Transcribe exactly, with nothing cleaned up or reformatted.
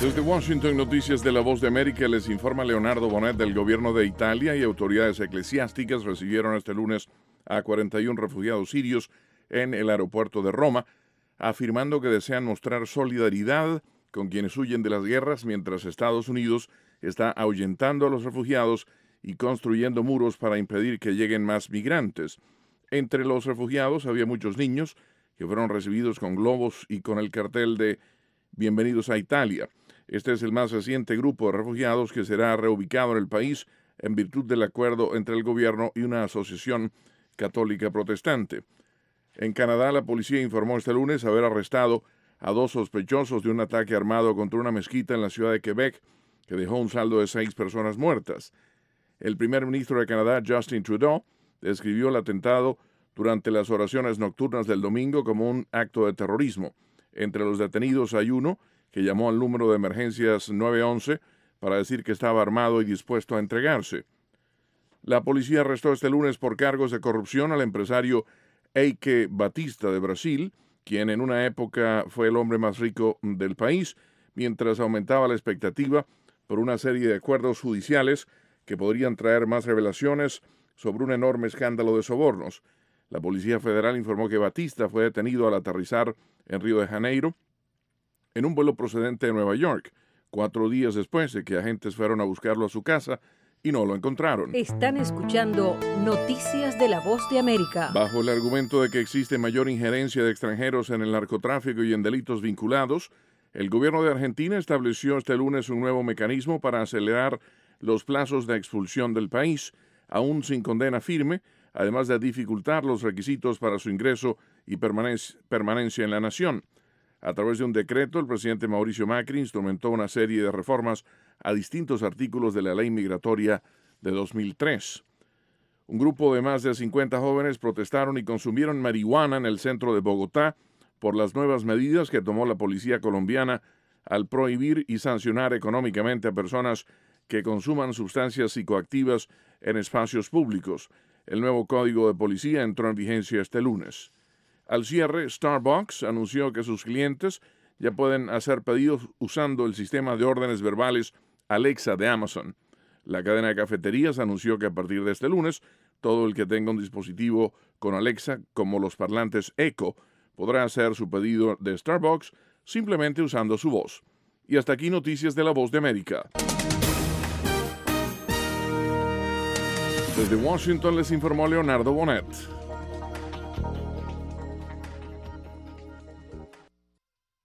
Desde Washington, Noticias de la Voz de América, les informa Leonardo Bonet del gobierno de Italia y autoridades eclesiásticas recibieron este lunes a cuarenta y uno refugiados sirios en el aeropuerto de Roma, afirmando que desean mostrar solidaridad con quienes huyen de las guerras mientras Estados Unidos está ahuyentando a los refugiados y construyendo muros para impedir que lleguen más migrantes. Entre los refugiados había muchos niños que fueron recibidos con globos y con el cartel de Bienvenidos a Italia. Este es el más reciente grupo de refugiados que será reubicado en el país en virtud del acuerdo entre el gobierno y una asociación católica protestante. En Canadá, la policía informó este lunes haber arrestado a dos sospechosos de un ataque armado contra una mezquita en la ciudad de Quebec, que dejó un saldo de seis personas muertas. El primer ministro de Canadá, Justin Trudeau, describió el atentado durante las oraciones nocturnas del domingo como un acto de terrorismo. Entre los detenidos hay uno que llamó al número de emergencias nueve once para decir que estaba armado y dispuesto a entregarse. La policía arrestó este lunes por cargos de corrupción al empresario Eike Batista de Brasil, quien en una época fue el hombre más rico del país, mientras aumentaba la expectativa por una serie de acuerdos judiciales que podrían traer más revelaciones sobre un enorme escándalo de sobornos. La Policía Federal informó que Batista fue detenido al aterrizar en Río de Janeiro en un vuelo procedente de Nueva York, cuatro días después de que agentes fueron a buscarlo a su casa y no lo encontraron. Están escuchando Noticias de la Voz de América. Bajo el argumento de que existe mayor injerencia de extranjeros en el narcotráfico y en delitos vinculados, el gobierno de Argentina estableció este lunes un nuevo mecanismo para acelerar los plazos de expulsión del país, aún sin condena firme, además de dificultar los requisitos para su ingreso y permanencia en la nación. A través de un decreto, el presidente Mauricio Macri instrumentó una serie de reformas a distintos artículos de la ley migratoria de dos mil tres. Un grupo de más de cincuenta jóvenes protestaron y consumieron marihuana en el centro de Bogotá por las nuevas medidas que tomó la policía colombiana al prohibir y sancionar económicamente a personas que consuman sustancias psicoactivas en espacios públicos. El nuevo código de policía entró en vigencia este lunes. Al cierre, Starbucks anunció que sus clientes ya pueden hacer pedidos usando el sistema de órdenes verbales Alexa de Amazon. La cadena de cafeterías anunció que a partir de este lunes, todo el que tenga un dispositivo con Alexa, como los parlantes Echo, podrá hacer su pedido de Starbucks simplemente usando su voz. Y hasta aquí Noticias de la Voz de América. Desde Washington les informó Leonardo Bonet.